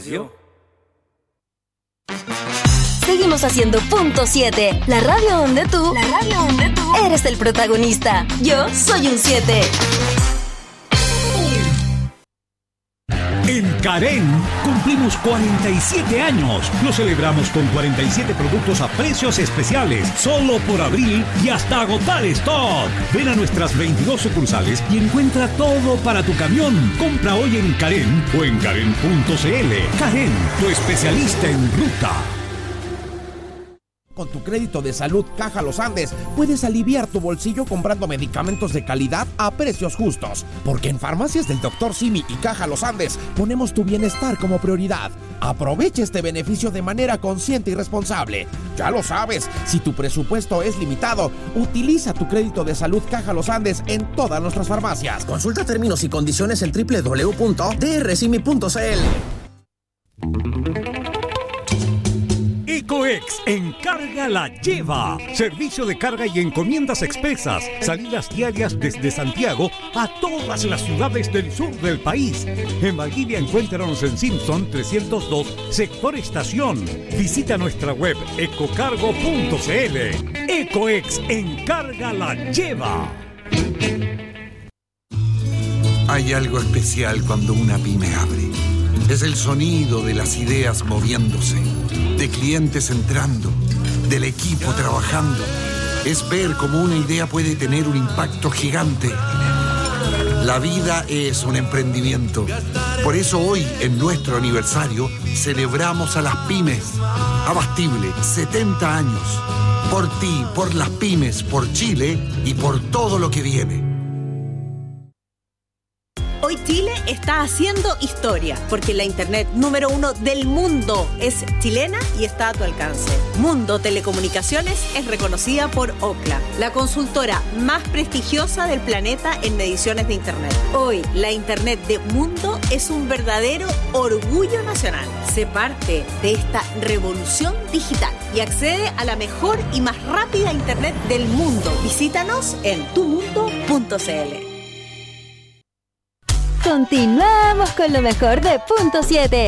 Radio. Seguimos haciendo Punto 7, la radio donde tú eres el protagonista. Yo soy un 7. En Carén cumplimos 47 años. Lo celebramos con 47 productos a precios especiales, solo por abril y hasta agotar stock. Ven a nuestras 22 sucursales y encuentra todo para tu camión. Compra hoy en Carén o en Carén.cl. Carén, tu especialista en ruta. Con tu crédito de salud Caja Los Andes puedes aliviar tu bolsillo comprando medicamentos de calidad a precios justos. Porque en Farmacias del Dr. Simi y Caja Los Andes ponemos tu bienestar como prioridad. Aprovecha este beneficio de manera consciente y responsable. Ya lo sabes, si tu presupuesto es limitado, utiliza tu crédito de salud Caja Los Andes en todas nuestras farmacias. Consulta términos y condiciones en www.drcimi.cl. Ecoex Encarga la Lleva. Servicio de carga y encomiendas expresas. Salidas diarias desde Santiago a todas las ciudades del sur del país. En Valdivia encuéntranos en Simpson 302, sector estación. Visita nuestra web ecocargo.cl. Ecoex Encarga la Lleva. Hay algo especial cuando una pyme abre. Es el sonido de las ideas moviéndose, de clientes entrando, del equipo trabajando. Es ver cómo una idea puede tener un impacto gigante. La vida es un emprendimiento. Por eso hoy, en nuestro aniversario, celebramos a las pymes. Abastible, 70 años. Por ti, por las pymes, por Chile y por todo lo que viene. Hoy Chile está haciendo historia, porque la internet número 1 del mundo es chilena y está a tu alcance. Mundo Telecomunicaciones es reconocida por Ookla, la consultora más prestigiosa del planeta en mediciones de internet. Hoy, la internet de Mundo es un verdadero orgullo nacional. Sé parte de esta revolución digital y accede a la mejor y más rápida internet del mundo. Visítanos en tumundo.cl. Continuamos con lo mejor de Punto 7.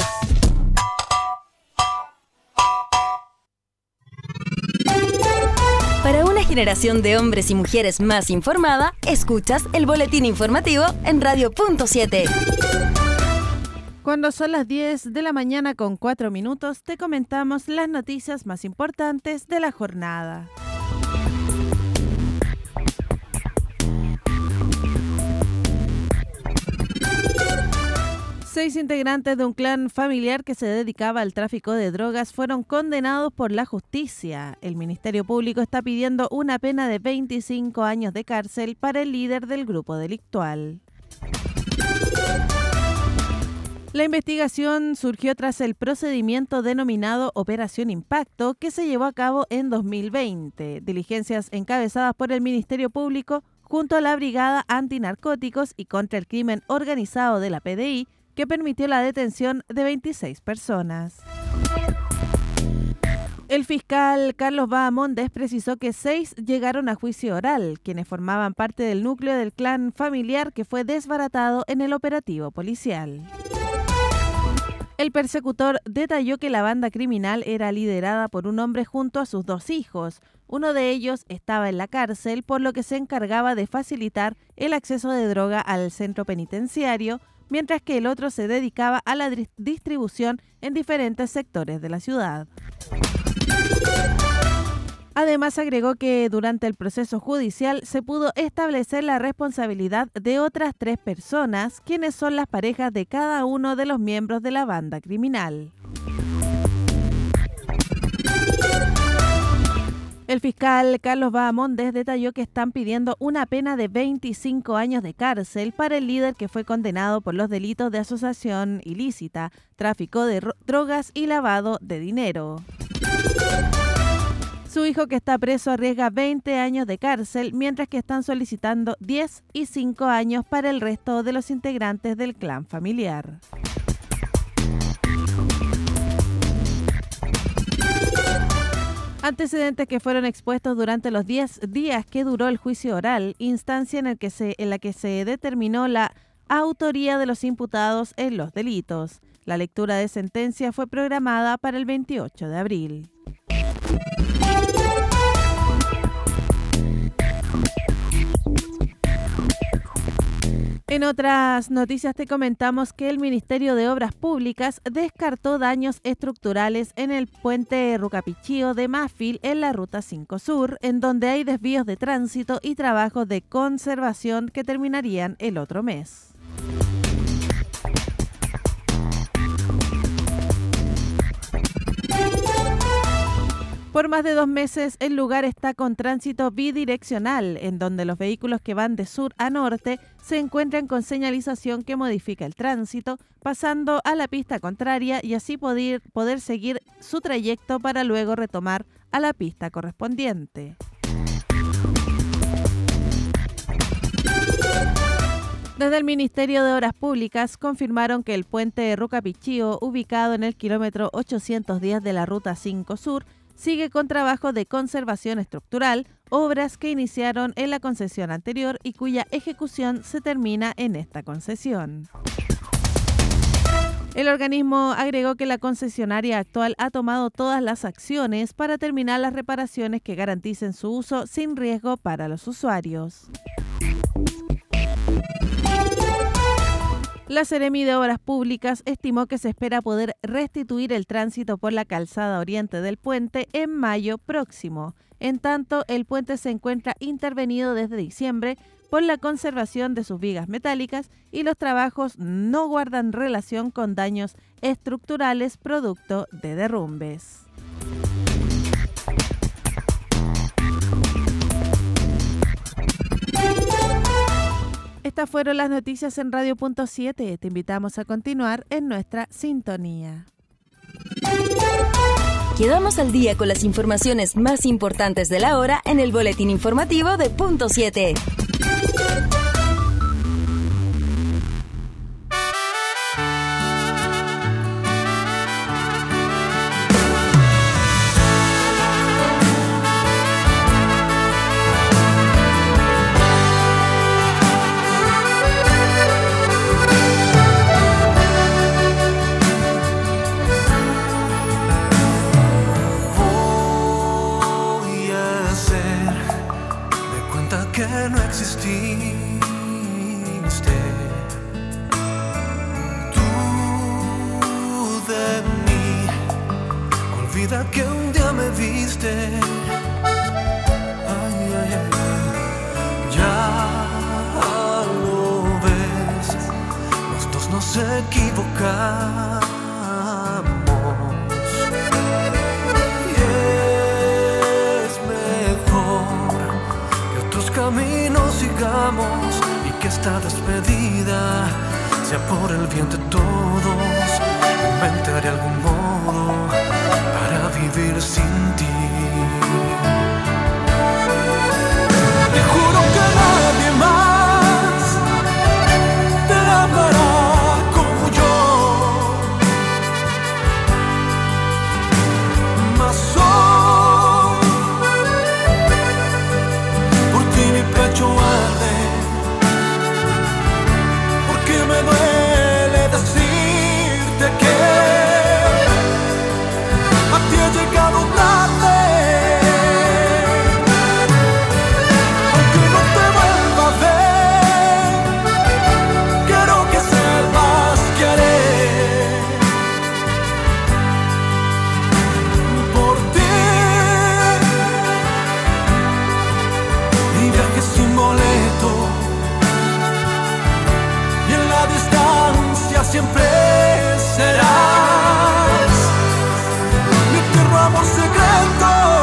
Para una generación de hombres y mujeres más informada, escuchas el boletín informativo en Radio Punto 7. Cuando son las 10 de la mañana con 4 minutos, te comentamos las noticias más importantes de la jornada. 6 integrantes de un clan familiar que se dedicaba al tráfico de drogas fueron condenados por la justicia. El Ministerio Público está pidiendo una pena de 25 años de cárcel para el líder del grupo delictual. La investigación surgió tras el procedimiento denominado Operación Impacto, que se llevó a cabo en 2020. Diligencias encabezadas por el Ministerio Público junto a la Brigada Antinarcóticos y contra el Crimen Organizado de la PDI, que permitió la detención de 26 personas. El fiscal Carlos Bahamondes precisó que 6 llegaron a juicio oral, quienes formaban parte del núcleo del clan familiar que fue desbaratado en el operativo policial. El persecutor detalló que la banda criminal era liderada por un hombre junto a sus 2 hijos. Uno de ellos estaba en la cárcel, por lo que se encargaba de facilitar el acceso de droga al centro penitenciario, mientras que el otro se dedicaba a la distribución en diferentes sectores de la ciudad. Además, agregó que durante el proceso judicial se pudo establecer la responsabilidad de otras 3 personas, quienes son las parejas de cada uno de los miembros de la banda criminal. El fiscal Carlos Bahamondes detalló que están pidiendo una pena de 25 años de cárcel para el líder que fue condenado por los delitos de asociación ilícita, tráfico de drogas y lavado de dinero. Su hijo, que está preso, arriesga 20 años de cárcel, mientras que están solicitando 10 y 5 años para el resto de los integrantes del clan familiar. Antecedentes que fueron expuestos durante los 10 días que duró el juicio oral, instancia en la que se determinó la autoría de los imputados en los delitos. La lectura de sentencia fue programada para el 28 de abril. En otras noticias te comentamos que el Ministerio de Obras Públicas descartó daños estructurales en el puente Rucapichío de Mafil en la Ruta 5 Sur, en donde hay desvíos de tránsito y trabajos de conservación que terminarían el otro mes. Por más de 2 meses, el lugar está con tránsito bidireccional, en donde los vehículos que van de sur a norte se encuentran con señalización que modifica el tránsito, pasando a la pista contraria y así poder seguir su trayecto para luego retomar a la pista correspondiente. Desde el Ministerio de Obras Públicas confirmaron que el puente de Rucapichío, ubicado en el kilómetro 810 de la Ruta 5 Sur, sigue con trabajo de conservación estructural, obras que iniciaron en la concesión anterior y cuya ejecución se termina en esta concesión. El organismo agregó que la concesionaria actual ha tomado todas las acciones para terminar las reparaciones que garanticen su uso sin riesgo para los usuarios. La Seremi de Obras Públicas estimó que se espera poder restituir el tránsito por la calzada oriente del puente en mayo próximo. En tanto, el puente se encuentra intervenido desde diciembre por la conservación de sus vigas metálicas y los trabajos no guardan relación con daños estructurales producto de derrumbes. Estas fueron las noticias en Radio.7. Te invitamos a continuar en nuestra sintonía. Quedamos al día con las informaciones más importantes de la hora en el boletín informativo de Punto 7. Que no exististe. Tú de mí, olvida que un día me viste. Ay, ay, ay. Ya lo ves, los dos nos equivocamos. Caminos sigamos y que esta despedida sea por el bien de todos. Inventaré algún modo para vivir sin ti. Te juro que nadie más te amará como yo. Más mi pecho arde, porque me duele decirte que a ti he llegado tarde. Aunque no te vuelva a ver, quiero que sepas que haré por ti. Viaje sin boleto y en la distancia siempre serás mi tierno amor secreto.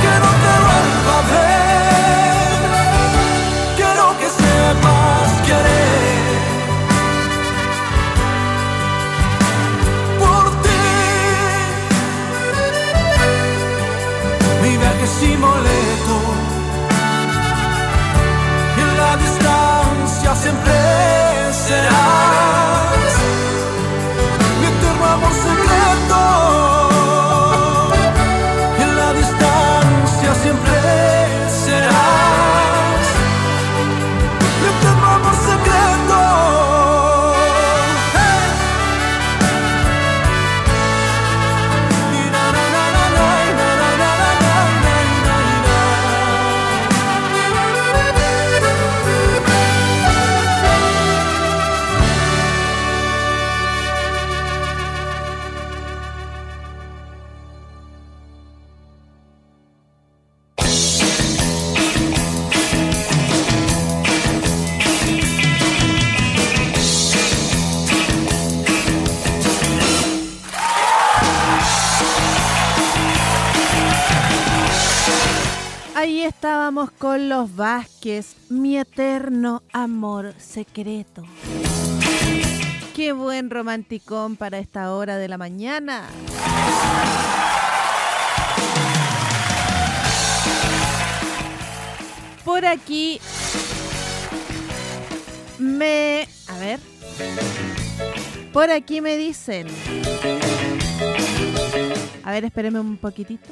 Quiero que sepas que haré vamos con los Vázquez, mi eterno amor secreto. Qué buen romanticón para esta hora de la mañana. Por aquí por aquí me dicen. A ver, espéreme un poquitito.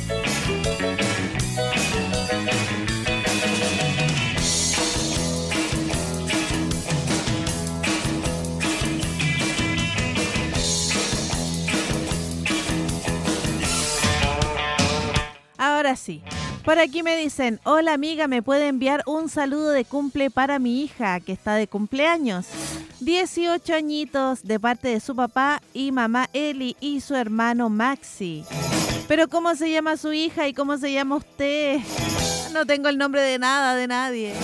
Ahora sí. Por aquí me dicen, hola amiga, ¿me puede enviar un saludo de cumple para mi hija que está de cumpleaños? 18 añitos de parte de su papá y mamá Eli y su hermano Maxi. Pero ¿cómo se llama su hija y cómo se llama usted? No tengo el nombre de nada, de nadie.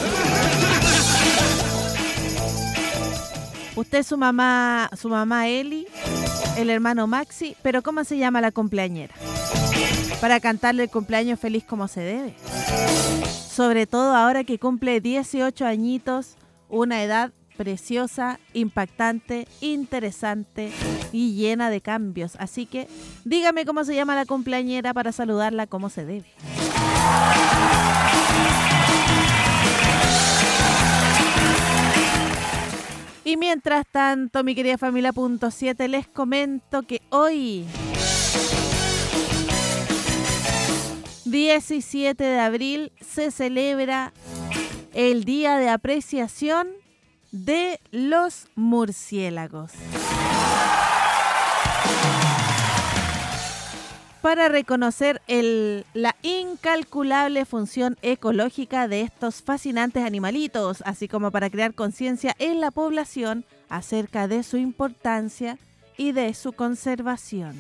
Usted es su mamá Eli, el hermano Maxi, pero ¿cómo se llama la cumpleañera? Para cantarle el cumpleaños feliz como se debe. Sobre todo ahora que cumple 18 añitos, una edad preciosa, impactante, interesante y llena de cambios. Así que dígame cómo se llama la cumpleañera para saludarla como se debe. Y mientras tanto, mi querida familia .7, les comento que hoy, 17 de abril, se celebra el Día de Apreciación de los Murciélagos. Para reconocer la incalculable función ecológica de estos fascinantes animalitos, así como para crear conciencia en la población acerca de su importancia y de su conservación.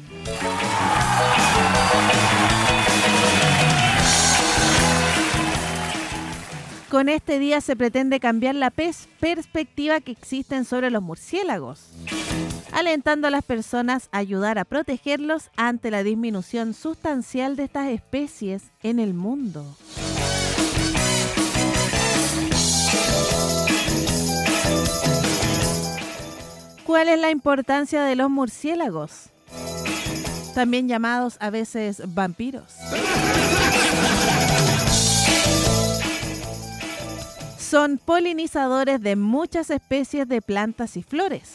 Con este día se pretende cambiar la perspectiva que existen sobre los murciélagos, alentando a las personas a ayudar a protegerlos ante la disminución sustancial de estas especies en el mundo. ¿Cuál es la importancia de los murciélagos? También llamados a veces vampiros. Son polinizadores de muchas especies de plantas y flores.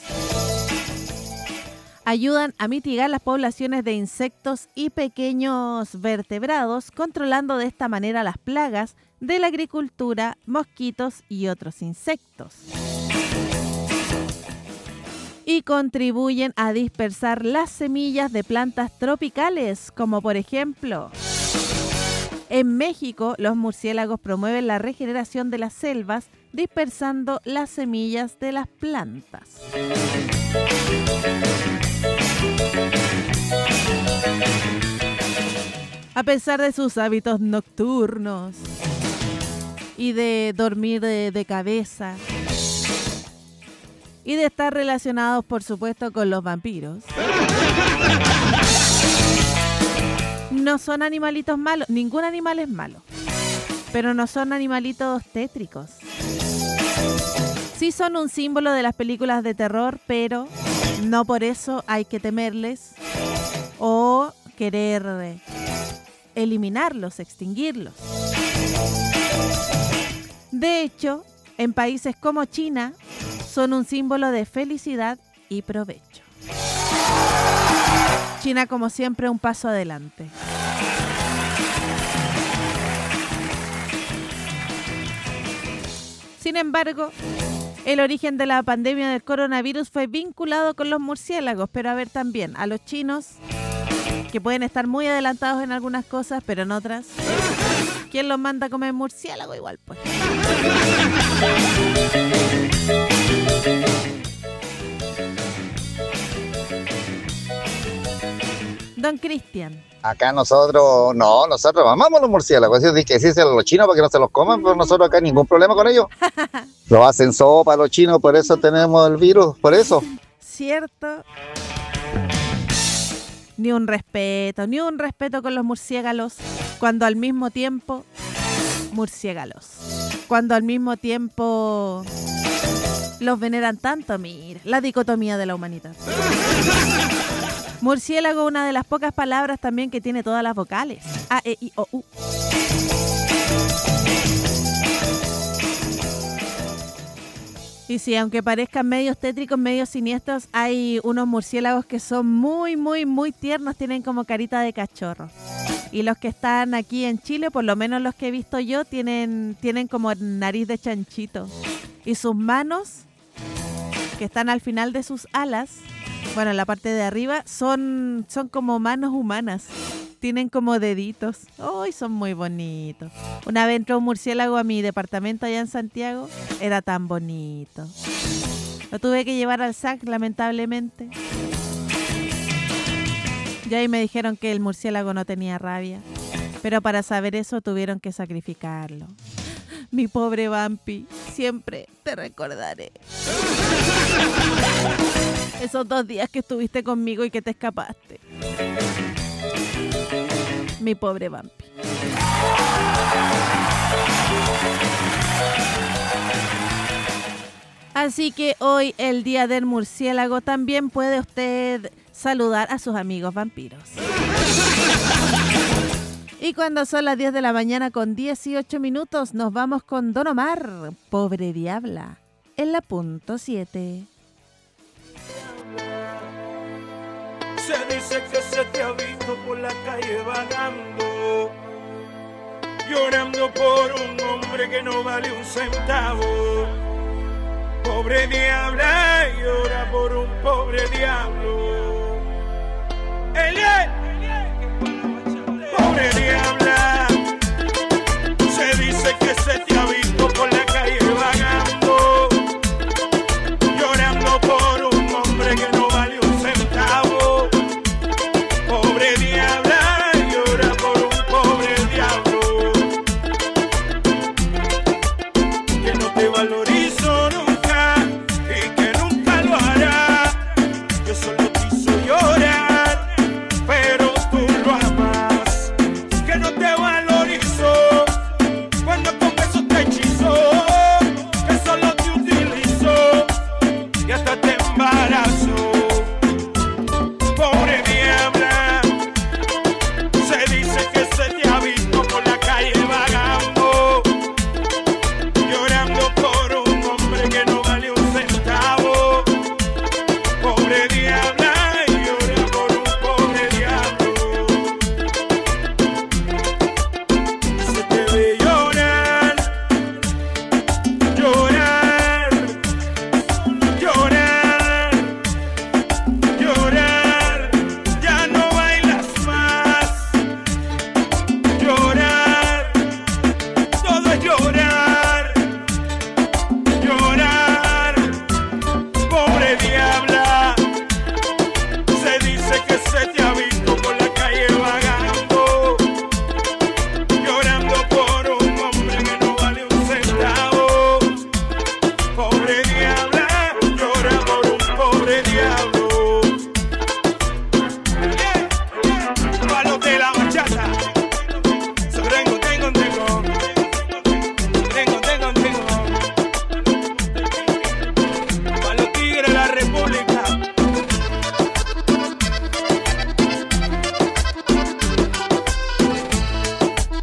Ayudan a mitigar las poblaciones de insectos y pequeños vertebrados, controlando de esta manera las plagas de la agricultura, mosquitos y otros insectos. Y contribuyen a dispersar las semillas de plantas tropicales, como por ejemplo, en México, los murciélagos promueven la regeneración de las selvas, dispersando las semillas de las plantas. A pesar de sus hábitos nocturnos y de dormir de cabeza y de estar relacionados, por supuesto, con los vampiros, no son animalitos malos. Ningún animal es malo, pero no son animalitos tétricos. Sí son un símbolo de las películas de terror, pero no por eso hay que temerles o querer eliminarlos, extinguirlos. De hecho, en países como China, son un símbolo de felicidad y provecho. China, como siempre, un paso adelante. Sin embargo, el origen de la pandemia del coronavirus fue vinculado con los murciélagos, pero a ver también, a los chinos, que pueden estar muy adelantados en algunas cosas, pero en otras, ¿quién los manda a comer murciélago igual, pues? Don Cristian. Acá nosotros amamos los murciélagos, así que sí, los chinos para que no se los coman, pero nosotros acá ningún problema con ellos. Lo hacen sopa los chinos, por eso tenemos el virus, por eso. Cierto. Ni un respeto con los murciélagos, cuando al mismo tiempo murciélagos. Cuando al mismo tiempo los veneran tanto, mira, la dicotomía de la humanidad. Murciélago, una de las pocas palabras también que tiene todas las vocales. A, E, I, O, U. Y sí, aunque parezcan medios tétricos, medios siniestros, hay unos murciélagos que son muy, muy, muy tiernos, tienen como carita de cachorro. Y los que están aquí en Chile, por lo menos los que he visto yo, tienen como nariz de chanchito. Y sus manos, que están al final de sus alas, bueno, en la parte de arriba, son como manos humanas. Tienen como deditos. ¡Ay, son muy bonitos! Una vez entró un murciélago a mi departamento allá en Santiago. Era tan bonito. Lo tuve que llevar al SAC, lamentablemente. Y ahí me dijeron que el murciélago no tenía rabia. Pero para saber eso tuvieron que sacrificarlo. Mi pobre Vampi, siempre te recordaré. Esos 2 días que estuviste conmigo y que te escapaste. Mi pobre Vampi. Así que hoy, el día del murciélago, también puede usted saludar a sus amigos vampiros. Y cuando son las 10 de la mañana con 18 minutos, nos vamos con Don Omar, Pobre Diabla, en la punto 7. Se dice que se te ha visto por la calle vagando, llorando por un hombre que no vale un centavo. Pobre diabla, llora por un pobre diablo. Pobre diabla, se dice que se te ha visto por la calle vagando, llorando por un hombre que no vale un centavo. Pobre diabla, llora por un pobre diablo, que no te valorizo nunca y que nunca lo hará. Yo solo quiso llorar, pero tú lo amas. Que no te valorizo cuando con besos te hechizo, que solo te utilizo y hasta te embarazo. Pobre diabla, se dice que se te ha visto por la calle vagando, llorando por un hombre que no vale un centavo. Pobre diabla, llora por un pobre diablo. Se te ve llorar, llorar, llorar, llorar. Ya no bailas más. Llorar, todo es llorar, llorar. Pobre diabla, se dice que se te ha visto por la calle vagando, llorando por un hombre que no vale un centavo. Pobre diabla, llora por un pobre diablo. Palos de la bachata. Tengo. Para los tigres de la República.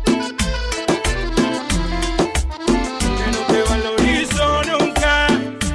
Que no te valorizo nunca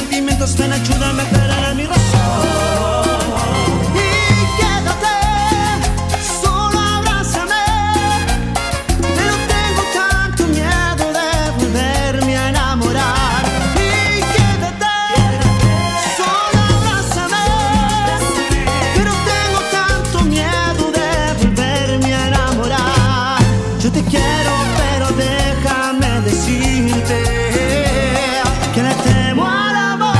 sentimientos, ven, ayúdame a aclarar a mi razón. Y quédate, solo abrázame, pero tengo tanto miedo de volverme a enamorar. Y quédate, solo abrázame, pero tengo tanto miedo de volverme a enamorar. Yo te quiero, pero déjame decirte que le temo al amor.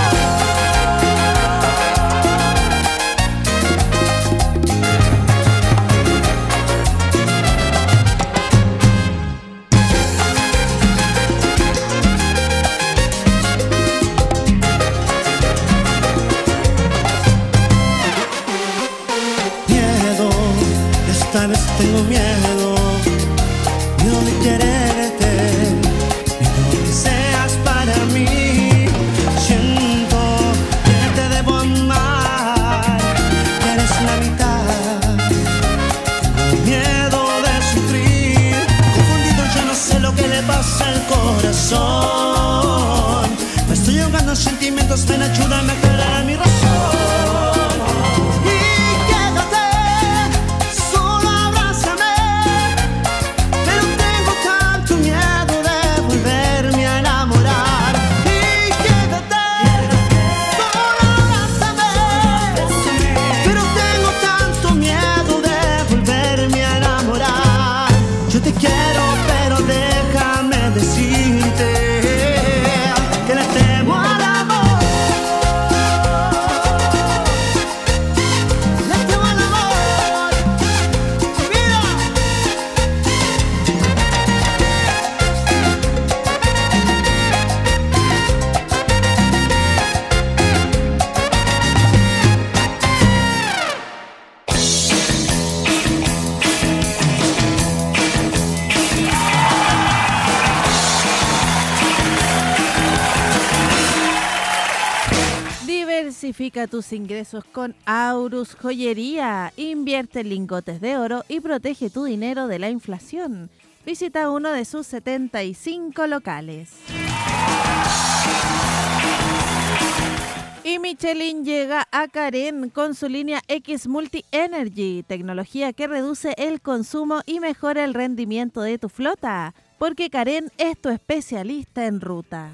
Miedo, esta vez tengo miedo, miedo de quererte, miedo que seas para mí. Siento que te debo amar, que eres la mitad. Tengo miedo de sufrir, confundido, ya no sé lo que le pasa al corazón. Me estoy ahogando en sentimientos, ven, ayúdame a aclarar a mi razón. Y quédate, solo abrázame, pero tengo tanto miedo de volverme a enamorar. Y quédate, solo abrázame, pero tengo tanto miedo de volverme a enamorar. Yo te quiero, pero déjame decirte que le temo al amor. Le temo al amor, mi vida. Diversifica tus ingresos con Aurus Joyería. Invierte en lingotes de oro y protege tu dinero de la inflación. Visita uno de sus 75 locales. Y Michelin llega a Karen con su línea X Multi Energy, tecnología que reduce el consumo y mejora el rendimiento de tu flota, porque Karen es tu especialista en ruta.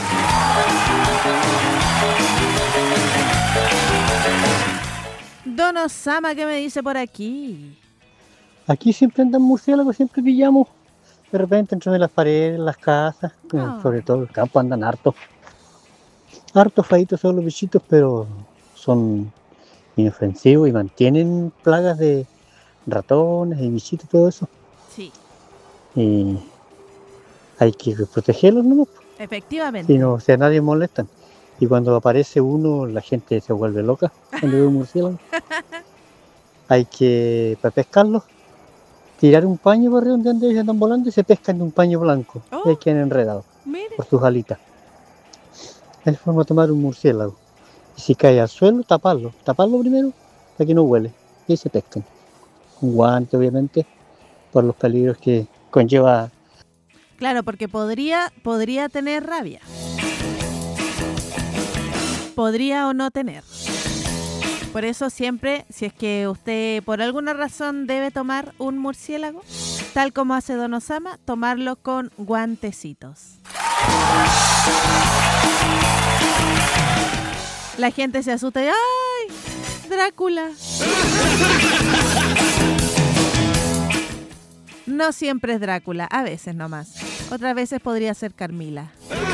Don Osama, ¿qué me dice por aquí? Aquí siempre andan murciélagos, siempre pillamos. De repente entre las paredes, las casas, sobre todo el campo andan hartos. Hartos feitos son los bichitos, pero son inofensivos y mantienen plagas de ratones y bichitos y todo eso. Sí. Y hay que protegerlos, ¿no? Efectivamente. Y no, si a nadie molestan. Y cuando aparece uno, la gente se vuelve loca cuando ve un murciélago. Hay que, para pescarlos, tirar un paño por arriba donde ellos andan volando y se pescan de un paño blanco. Y ahí quedan enredados por sus alitas. Es forma de tomar un murciélago. Y si cae al suelo, taparlo primero para que no huele. Y ahí se pescan. Un guante, obviamente, por los peligros que conlleva. Claro, porque podría tener rabia. Podría o no tener. Por eso siempre, si es que usted por alguna razón debe tomar un murciélago, tal como hace Don Osama, tomarlo con guantecitos. La gente se asusta y ¡ay! ¡Drácula! No siempre es Drácula, a veces nomás. Otras veces podría ser Carmila.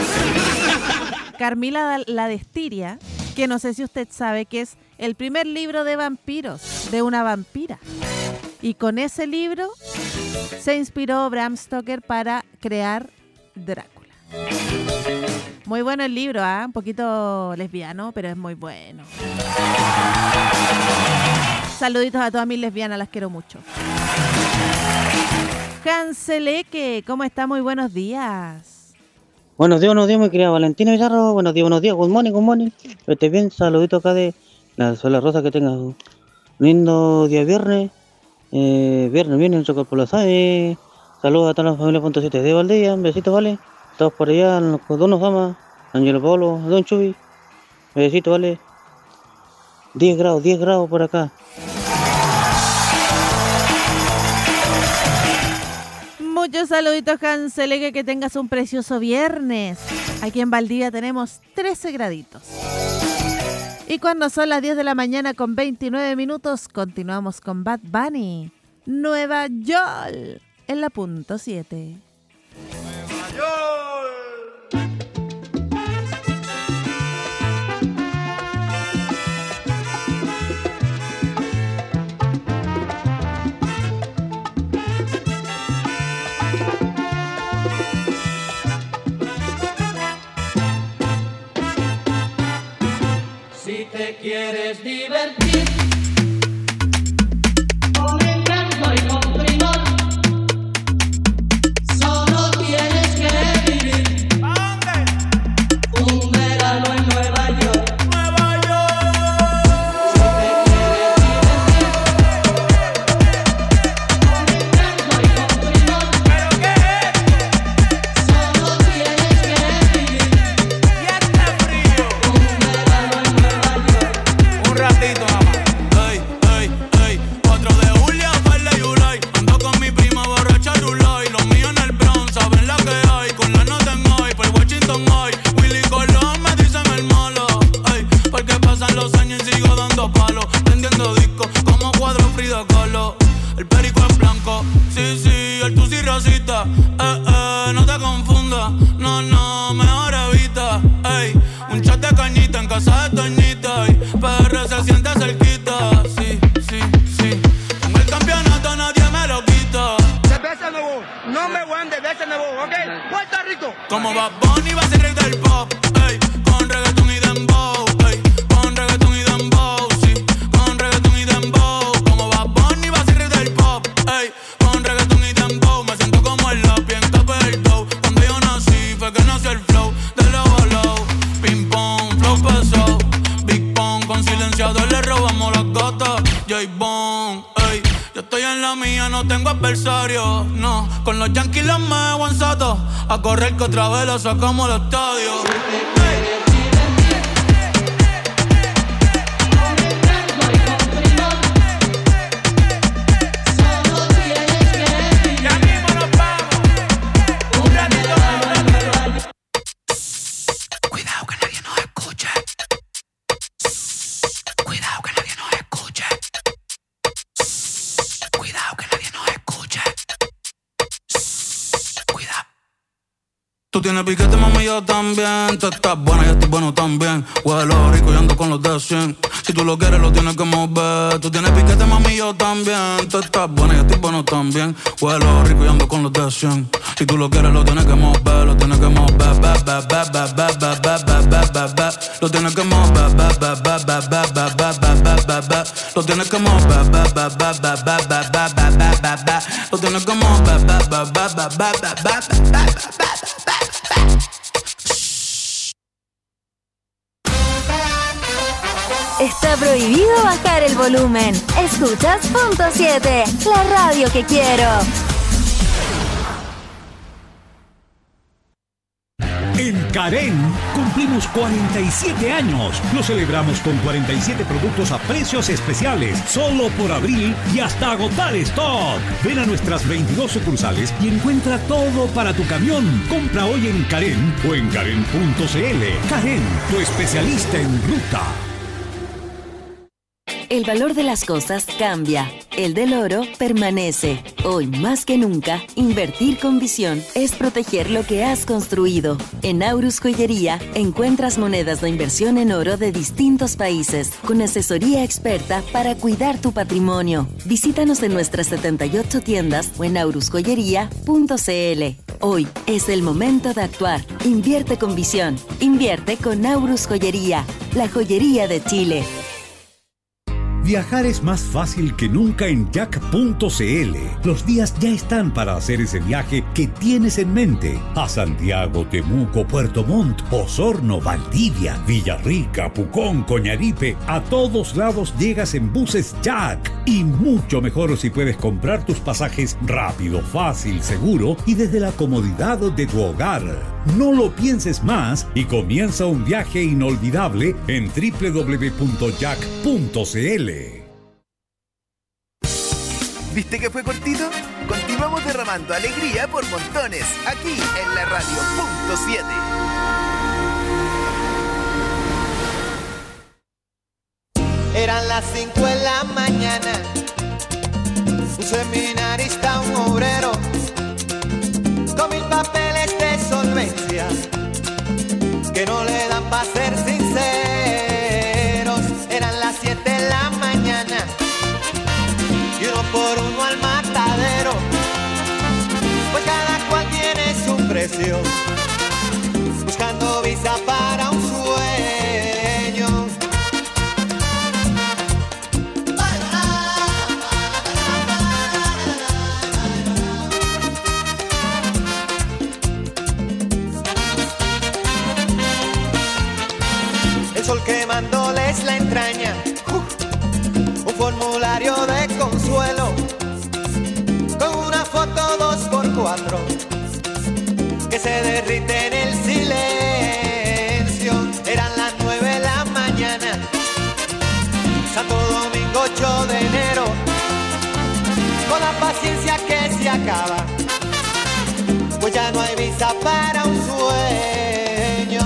Carmila la de Estiria, que no sé si usted sabe que es el primer libro de vampiros, de una vampira. Y con ese libro se inspiró Bram Stoker para crear Drácula. Muy bueno el libro, ¿eh? Un poquito lesbiano, pero es muy bueno. Saluditos a todas mis lesbianas, las quiero mucho. Hanseleque, ¿cómo está? Muy buenos días. Buenos días, mi querida Valentina Villarro. Buenos días, good morning. Esté bien, saludito acá de la Sola Rosa, que tengas un lindo día viernes. Viernes viene, chocar por la SAE. Saludos a toda la familia .7 de Valdivia, besitos, vale. Todos por allá, los Don Osama, Angelo Pablo, Don Chubi. Besito, vale. 10 grados por acá. Muchos saluditos, Hanselegue, que tengas un precioso viernes. Aquí en Valdivia tenemos 13 graditos. Y cuando son las 10 de la mañana con 29 minutos, continuamos con Bad Bunny, Nueva York, en la punto 7. Nueva York. Si te quieres divertir con encanto y con primor, solo tienes que vivir un verano en Nueva York. Nueva York. Si te quieres divertir con encanto y con primor, ¿pero qué es? Solo tienes que vivir y está frío un verano en Nueva York. Un ratito nada más. Ey, ey, ey, 4 de julio, Farley Yulay. Ando con mi prima borracha Rulay. Los míos en el Bronx, saben la que hay. Con la nota en hoy, por Washington hoy. Willy Colón me dicen el malo. Ey, porque pasan los años y sigo dando palos. Prendiendo discos como cuadro Frida Kahlo. El perico es blanco, sí, el tusi rosita. No te confundas, no, mejor evita. Ey, un chat de cañita en casa de Toñita. Y PR se siente cerquita, sí. Con el campeonato nadie me lo quita. Cerveza nuevo, no me voy de cerveza nuevo, ¿ok? Puerto Rico. Como Bad Bunny va a ser rey del pop, ey, con reggaetón y dembow, ey, con reggaetón y dembow, sí, con reggaetón y dembow. Como Bad Bunny va a ser rey del pop, ey, con reggaetón y dembow. Me siento como el lápiz en capa del dough. Cuando yo nací fue que nació el flow de low a low. Ping pong, flow pesado, Big Pong, con silenciador le robamos las gatas. J-Bone, ey, yo estoy en la mía, no tengo adversario, no. Con los Yankees los me aguanzato, a correr que otra vez lo sacamos al estadio. Ya mismo nos vamos. Un ratito más. Cuidado que nadie nos escuche. Cuidado que nadie nos escuche. Cuidado que nadie nos escuche. Cuidado. Tú tienes piquete, mami, yo también. Tú estás buena, yo estoy bueno también. Huelo rico y ando con los de 100. Si tú lo quieres, lo tienes que mover. Tú tienes piquete, mami, yo también. Tú estás buena, yo estoy bueno también. Huelo rico y ando con los de 100. Si tú lo quieres, lo tienes que mover. Lo tienes que mover. Lo tienes que mover. Lo tienes que mover. Lo tienes que mover. Está prohibido bajar el volumen. Escuchas punto 7, la radio que quiero. En Karen cumplimos 47 años. Lo celebramos con 47 productos a precios especiales, solo por abril y hasta agotar stock. Ven a nuestras 22 sucursales y encuentra todo para tu camión. Compra hoy en Karen o en karen.cl. Karen, tu especialista en ruta. El valor de las cosas cambia, el del oro permanece. Hoy más que nunca, invertir con visión es proteger lo que has construido. En Aurus Joyería encuentras monedas de inversión en oro de distintos países, con asesoría experta para cuidar tu patrimonio. Visítanos en nuestras 78 tiendas o en aurusjoyería.cl. Hoy es el momento de actuar. Invierte con visión. Invierte con Aurus Joyería, la joyería de Chile. Viajar es más fácil que nunca en jack.cl. Los días ya están para hacer ese viaje que tienes en mente. A Santiago, Temuco, Puerto Montt, Osorno, Valdivia, Villarrica, Pucón, Coñaripe. A todos lados llegas en buses Jack. Y mucho mejor si puedes comprar tus pasajes rápido, fácil, seguro y desde la comodidad de tu hogar. No lo pienses más y comienza un viaje inolvidable en www.jack.cl. ¿Viste que fue cortito? Continuamos derramando alegría por montones, aquí en la radio punto 7. Eran las 5 de la mañana, un seminarista, un obrero, con 1000 papeles de solvencia, que no le dan para ser sinceros. Eran las 7 de la mañana, y uno por uno al matadero, pues cada cual tiene su precio, buscando visa para un sueño. El sol quemándoles la entraña, un formulario de consuelo, con una foto 2x4, que se derrite en el silencio. Eran las 9 de la mañana, Santo Domingo 8 de enero, con la paciencia que se acaba, pues ya no hay visa para un sueño.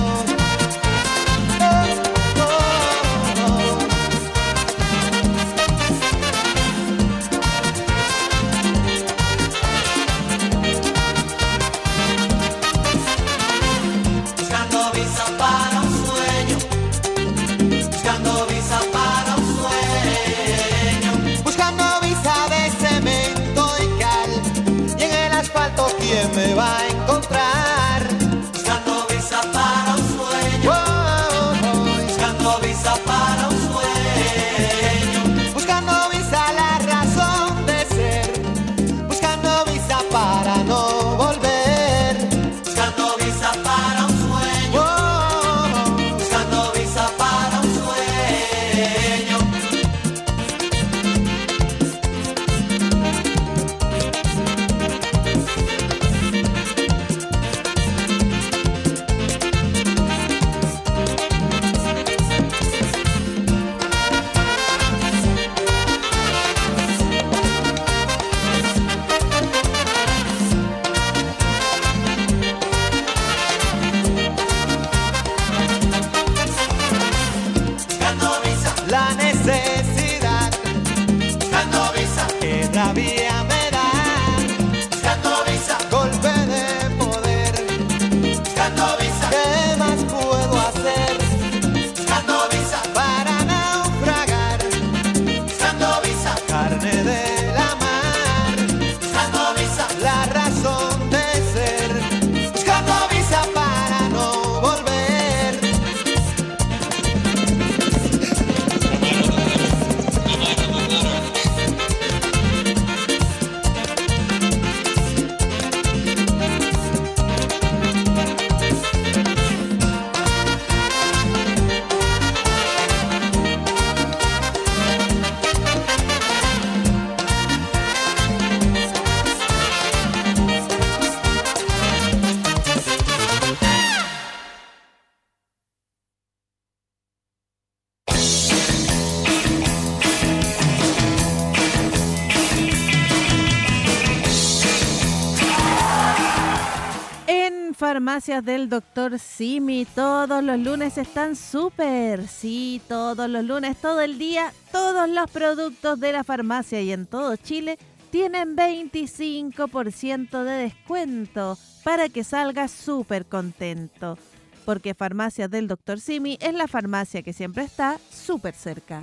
¿Quién me va a encontrar? Buscando visa para un sueño. Buscando visa para un sueño. Buscando visa la razón de ser. Buscando visa para no volver. Buscando visa para un sueño. Buscando visa para un sueño. Rabia me da, buscando visa, golpe de poder, buscando visa, ¿qué más puedo hacer? Buscando visa, para naufragar, buscando visa, carne de la mar, buscando visa, la razón de ser, buscando visa para no volver. Farmacias del Dr. Simi, todos los lunes están súper, sí, todos los lunes, todo el día, todos los productos de la farmacia y en todo Chile tienen 25% de descuento para que salgas súper contento, porque Farmacias del Dr. Simi es la farmacia que siempre está súper cerca.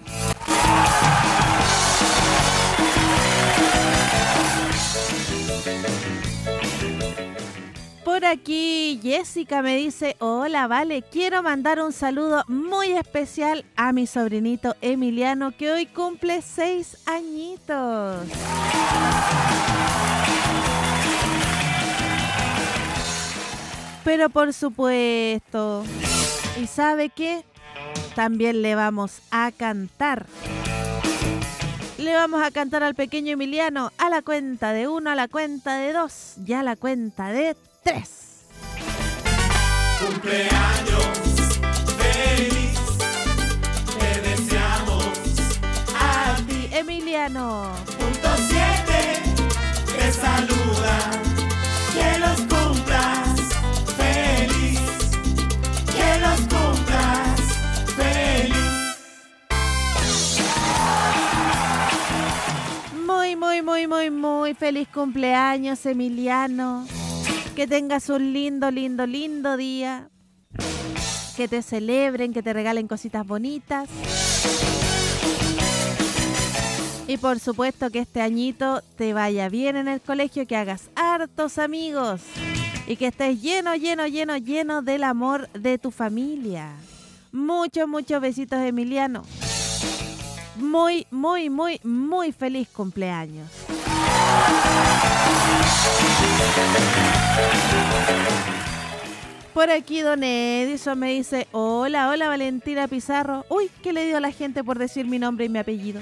Por aquí Jessica me dice, hola, Vale, quiero mandar un saludo muy especial a mi sobrinito Emiliano, que hoy cumple 6 añitos. Pero por supuesto, ¿y sabe qué? También le vamos a cantar. Le vamos a cantar al pequeño Emiliano a la cuenta de 1, a la cuenta de 2 y a la cuenta de 3. cumpleaños feliz, te deseamos a ti. Emiliano. Punto 7 te saluda, que los cumplas feliz, que los cumplas feliz. Muy feliz cumpleaños, Emiliano. Que tengas un lindo día. Que te celebren, que te regalen cositas bonitas. Y por supuesto que este añito te vaya bien en el colegio, que hagas hartos amigos y que estés lleno del amor de tu familia. Muchos besitos, Emiliano. Muy feliz cumpleaños. Por aquí don Edison me dice: hola Valentina Pizarro. Uy, ¿qué le dio a la gente por decir mi nombre y mi apellido?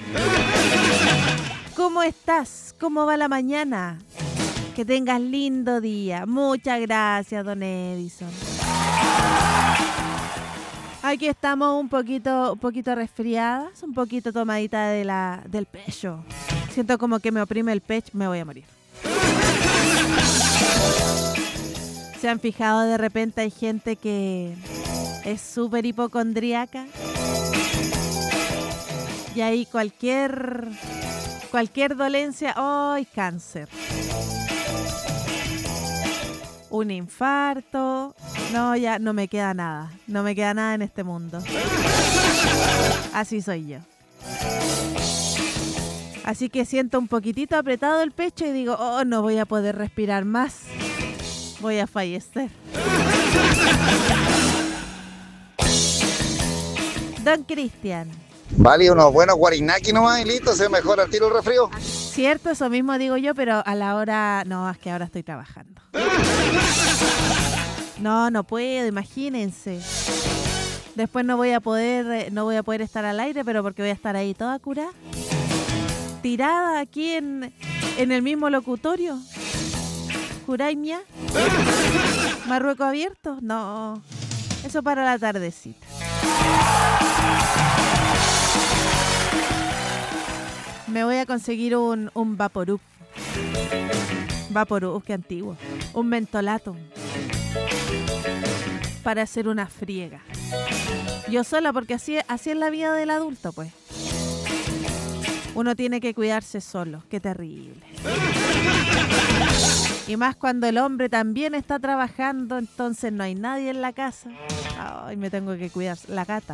¿Cómo estás? ¿Cómo va la mañana? Que tengas lindo día. Muchas gracias, don Edison. Aquí estamos un poquito resfriadas, un poquito tomadita del pecho. Siento como que me oprime el pecho, me voy a morir. ¿Se han fijado? De repente hay gente que es súper hipocondríaca y ahí cualquier dolencia, ¡ay, cáncer! Un infarto, no, ya no me queda nada en este mundo. Así soy yo. Así que siento un poquitito apretado el pecho y digo: oh, no voy a poder respirar más. Voy a fallecer. Don Cristian. Vale, unos buenos guarinaki nomás y listo, se mejora el tiro el resfrío. Cierto, eso mismo digo yo, pero a la hora... No, es que ahora estoy trabajando. No puedo, imagínense. Después no voy a poder estar al aire, pero porque voy a estar ahí toda curada. Tirada aquí en el mismo locutorio. Curaimia. Marruecos abierto. No. Eso para la tardecita. Me voy a conseguir un Vaporub. Vaporub, qué antiguo. Un mentolato. Para hacer una friega. Yo sola, porque así es la vida del adulto, pues. Uno tiene que cuidarse solo. Qué terrible. Y más cuando el hombre también está trabajando, entonces no hay nadie en la casa. Ay, me tengo que cuidar. La gata.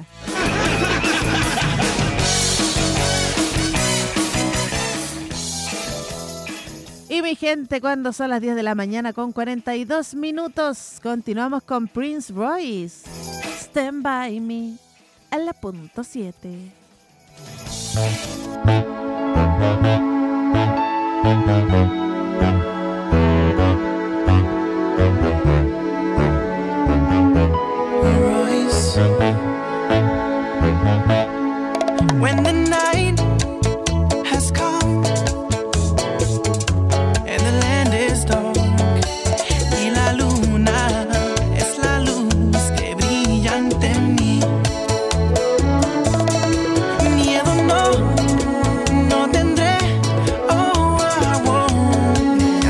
Y mi gente, cuando son las 10 de la mañana con 42 minutos, continuamos con Prince Royce. Stand By Me, a la punto 7. Royce. When the night has come and the land is dark y la luna es la luz que brilla ante mí, miedo no tendré. Oh, I won't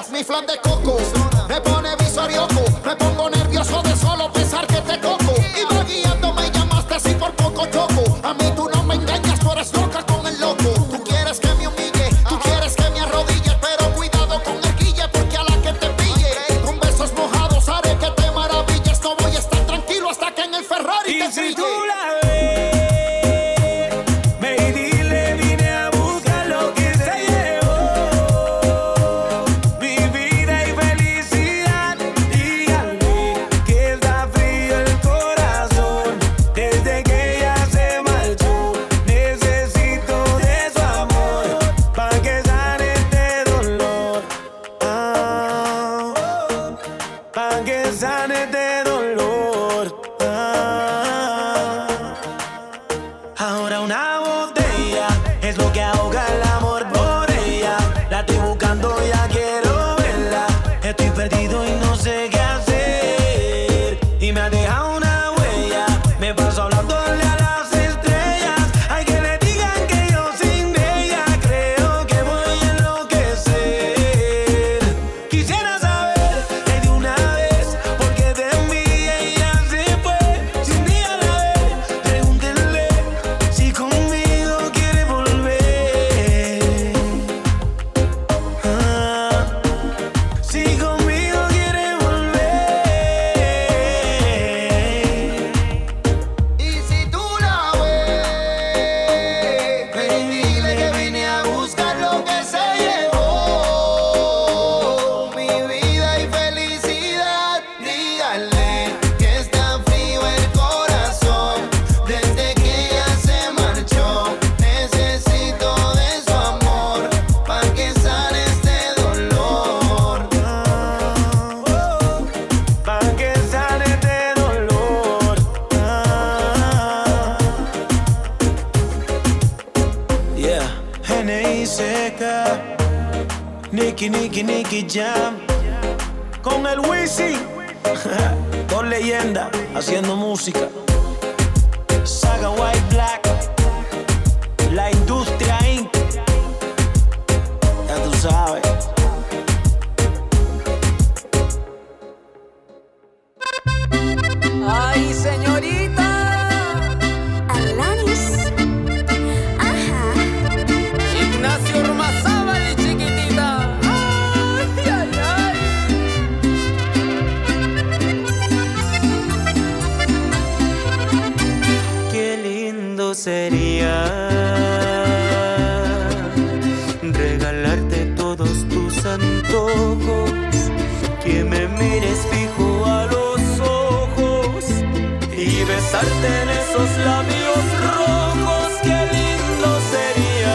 es mi flan de coco. Me pone visorioco, me pongo nervioso de solo pensar que te toco. Iba guiando, me llamaste así por poco choco. A mí tú no me engañas, tú eres loca con el loco. Tú quieres que me humille, tú quieres que me arrodille, pero cuidado con el guille, porque a la que te pille, con besos mojados haré que te maravilles. No voy a estar tranquilo hasta que en el Ferrari te si brille. tú la ves, ve y dile, vine a buscar lo que se llevó. Mi vida y felicidad, díganle que está frío el corazón. Desde que ella se marchó, necesito de su amor, pa' que sane este dolor. Pa' que sane este dolor. Ahora una botella es lo que ahoga el amor por ella. La estoy buscando, ya quiero verla. Estoy perdido y no sé qué hacer. Y me ha dejado una huella. Me paso hablándole a las estrellas. Hay que le digan que yo sin ella creo que voy a enloquecer. Quisiera saber de una vez por qué de mí ella se fue. Si un día la ve, pregúntenle si conmigo quiere volver. Si conmigo quiere volver. Y si tú la ves, ven y dile que vine a buscar lo que se llevó. Mi vida y felicidad, díganle que está frío el corazón. Desde que ella se marchó, necesito de su amor, pa' que sane este dolor. Pa' que sane este dolor. Yeah, N.I. seca, Nicky Jam, con el Wisin, dos leyendas haciendo música. Saga White Black, la industria Inc. Ya tú sabes. Ay, señorita. Alanis. Ajá. Ignacio Ormazábal, chiquitita. Ay, ay, ay. Qué lindo sería regalarte todos tus antojos, que me mires fijo a los ojos y besarte en esos labios rojos. Qué lindo sería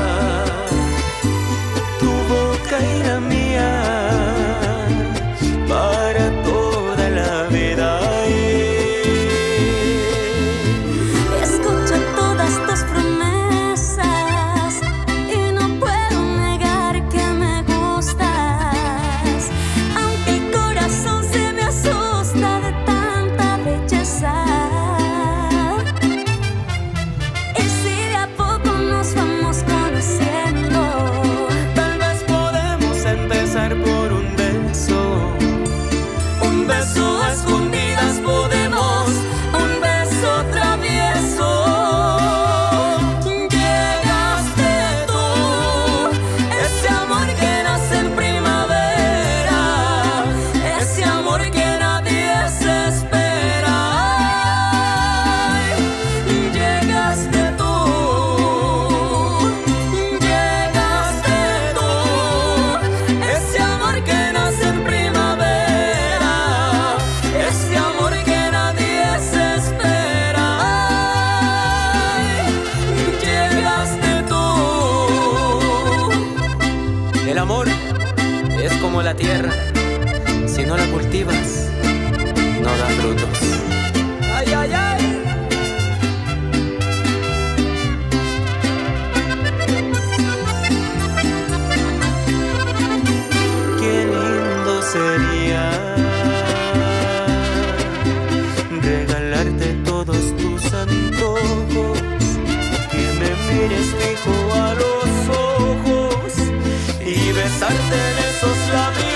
tu boca y la mía para toda la vida. Escucho todas tus promesas y no puedo negar que me gustas, aunque el corazón se me asusta de tanta belleza. Y si de a poco nos vamos conociendo, Tal vez podemos empezar por un beso a escondidas podemos, un beso travieso. Llegaste tú, ese amor que nace en primavera, ese amor que nadie se espera. Ay, llegaste tú, ese amor que nace en primavera, ese amor que nadie se espera. Ay, llegaste tú. El amor es como la tierra, si no la cultivas, no da frutos. ay, ay, ay. Qué lindo sería regalarte todos tus antojos, que me mires fijo a los ojos y besarte en esos labios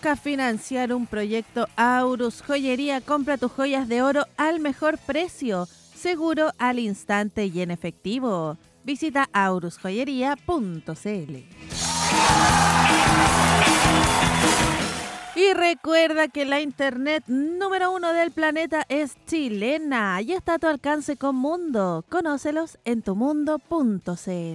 Deja financiar un proyecto Aurus Joyería. Compra tus joyas de oro al mejor precio, seguro, al instante y en efectivo. Visita aurusjoyería.cl. Y recuerda que la internet número 1 del planeta es chilena y está a tu alcance con Mundo. Conócelos en tumundo.cl.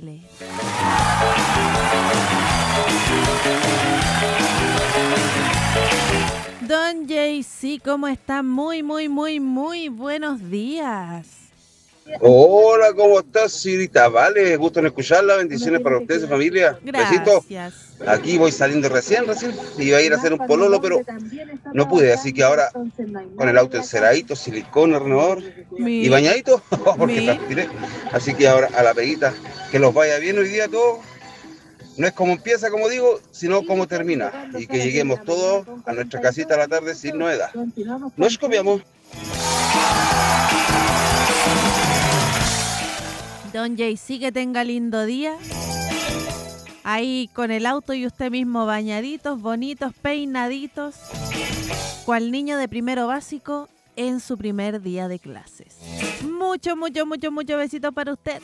Don JC, ¿cómo está? Muy buenos días. Hola, ¿cómo estás, señorita? Vale, gusto en escucharla. Bendiciones para ustedes, familia. Gracias. Besitos. Aquí voy saliendo recién. Iba a ir a hacer un pololo, pero no pude. Así que ahora, con el auto enceradito, silicona, renovador y bañadito, porque transpiré. Así que ahora a la peguita, que los vaya bien hoy día todo. No es como empieza, como digo, sino como termina. Y que lleguemos todos a nuestra casita a la tarde sin novedad. Nos copiamos. Don JC, que tenga lindo día. Ahí con el auto y usted mismo bañaditos, bonitos, peinaditos. Cual niño de primero básico en su primer día de clases. Mucho besito para usted.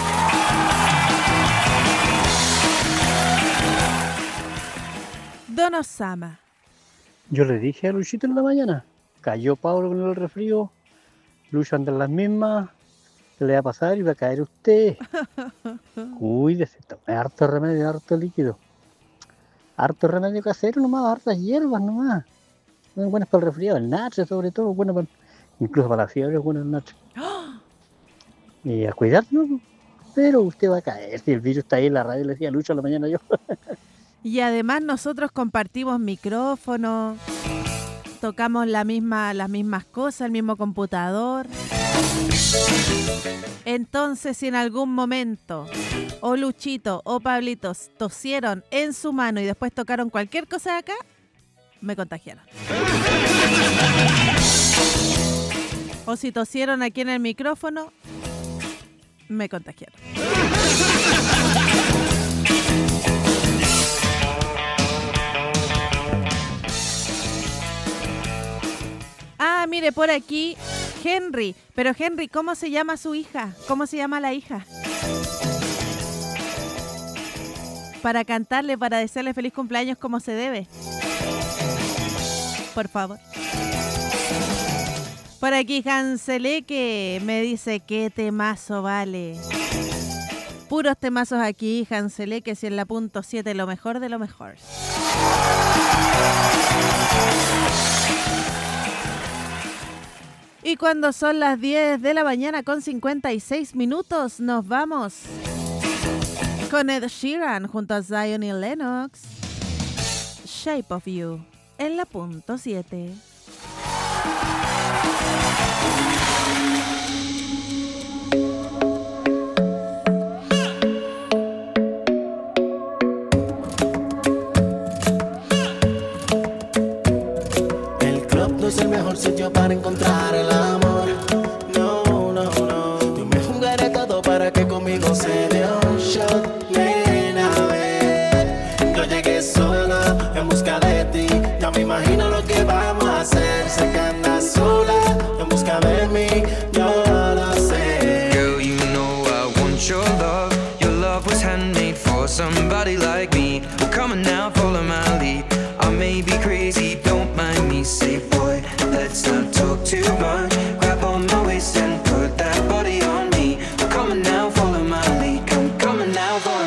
Don Osama. Yo le dije a Luchito en la mañana, cayó Pablo con el resfrío, Lucho anda en las mismas, se le va a pasar y va a caer usted. Cuídese, tome harto remedio, harto líquido. Harto remedio casero nomás, hartas hierbas nomás. Muy buenas para el resfriado, el natrio sobre todo, bueno para, incluso para la fiebre es bueno el natrio. Y a cuidarnos, pero usted va a caer, si el virus está ahí en la radio, le decía a Lucho a la mañana yo. Y además nosotros compartimos micrófono, tocamos las mismas cosas, el mismo computador. Entonces, si en algún momento o Luchito o Pablito tosieron en su mano y después tocaron cualquier cosa de acá, me contagiaron. O si tosieron aquí en el micrófono, me contagiaron. Ah, mire, por aquí, Henry. Pero Henry, ¿cómo se llama su hija? ¿Cómo se llama la hija? Para cantarle, para desearle feliz cumpleaños como se debe. Por favor. Por aquí, Hanseleque me dice, ¿qué temazo vale? Puros temazos aquí, Hanseleque, si en la punto 7, lo mejor de lo mejor. Y cuando son las 10 de la mañana con 56 minutos, nos vamos con Ed Sheeran junto a Zion y Lennox. Shape of You en la punto 7. El club no es el mejor sitio para encontrar el amor. No. Yo me jugaré todo para que conmigo se dé un shot. Nena, ven. Yo llegué solo en busca de ti. Ya me imagino lo que vamos a hacer. Sé que andas sola en busca de mí. Yo lo sé. Girl, you know I want your love. Your love was handmade for somebody like me. Well, come on now, follow my lead. I may be crazy, don't mind me. Say, boy, let's not talk too much. Grab on my waist and put that body on me. Well, come on now, follow my lead. Come on now, follow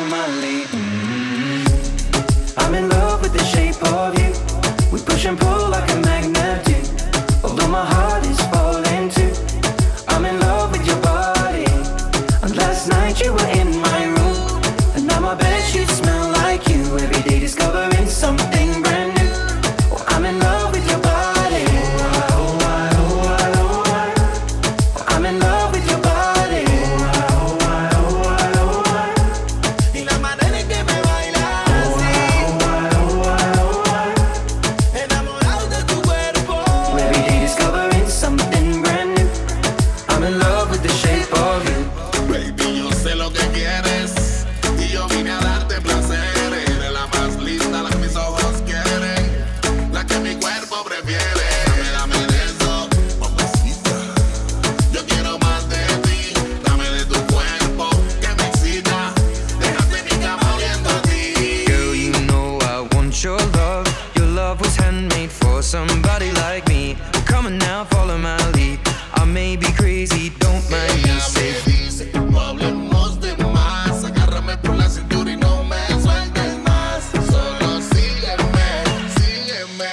I may be crazy, don't mind me. Say, dice que no hablemos de más. Agárrame por la cintura y no me sueltes más. Solo sígueme, sígueme.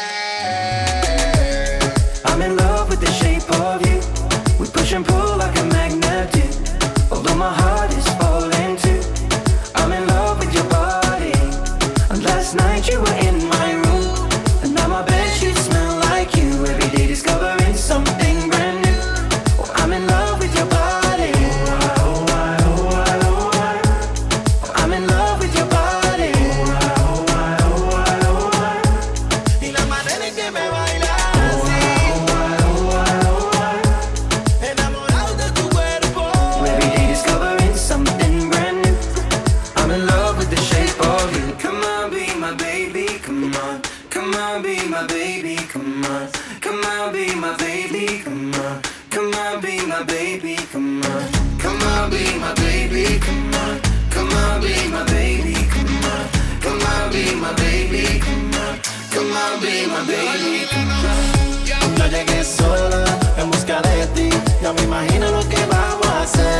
I'm in love with the shape of you. We push and pull like a magnet do. Although my heart is falling too. I'm in love with your body. And last night you were in my room. And now my bedsheets smell like you. Every day discovering something brand new. Oh, I'm in love with your body. Oh, I, oh, I, oh, I, oh, I'm in love with your body. Oh, I, oh, I, oh, I, Y la manera en que me bailas enamorado de tu cuerpo. every day discovering something brand new. I'm in love with the shape of you. Come on, be my baby, come on. Come on, be my baby, come on. Come on, be my baby, come on. Come on, be my baby, come on. Come on, be my baby, come on. Come on, be my baby, come on. Come on, be my baby, come on. Come on, be my baby, come on. Yo llegué sola en busca de ti. Ya me imagino lo que vamos a hacer.